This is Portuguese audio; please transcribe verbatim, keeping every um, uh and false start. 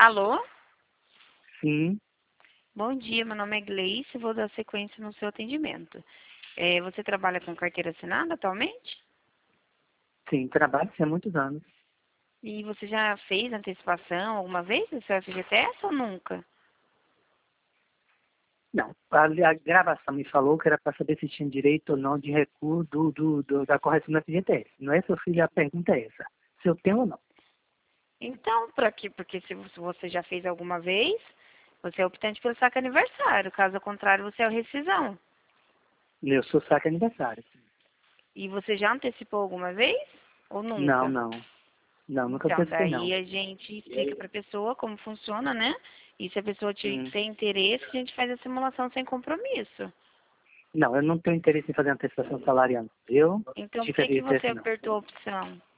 Alô? Sim, Bom dia, meu nome é Gleice, vou dar sequência no seu atendimento. É, você trabalha com carteira assinada atualmente? sim, trabalho há muitos anos. E você já fez antecipação alguma vez do seu F G T S ou nunca? Não, a, a gravação me falou que era para saber se tinha direito ou não de recuo do, do, do- da correção do F G T S. Não é, seu filho, a pergunta é essa. Se eu tenho ou não. Então, para quê? Porque se você já fez alguma vez, você é optante pelo saque aniversário. Caso contrário, você é o rescisão. Eu sou saque aniversário. E você já antecipou alguma vez ou Não, nunca? não. Não, nunca Então, antecipei, daí não. a gente explica para a pessoa como funciona, né? E se a pessoa te- Hum. tem interesse, a gente faz a simulação sem compromisso. Não, eu não tenho interesse em fazer antecipação salarial. Eu Então, por tive que, que F G T S, você não. apertou a opção?